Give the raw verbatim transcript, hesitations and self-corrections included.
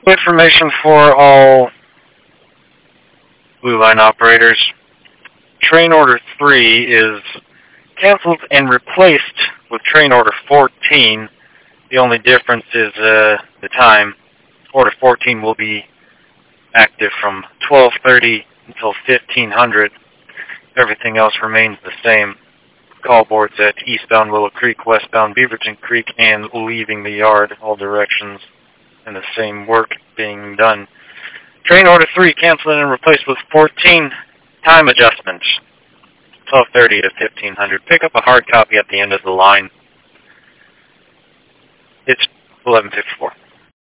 Information for all Blue Line operators. Train Order three is canceled and replaced with Train Order fourteen. The only difference is uh, the time. Order fourteen will be active from twelve thirty until fifteen hundred. Everything else remains the same. Call boards at eastbound Willow Creek, westbound Beaverton Creek, and leaving the yard, all directions, and the same work being done. Train Order three canceled and replaced with fourteen. Time adjustments, twelve thirty to fifteen hundred. Pick up a hard copy at the end of the line. It's eleven fifty-four.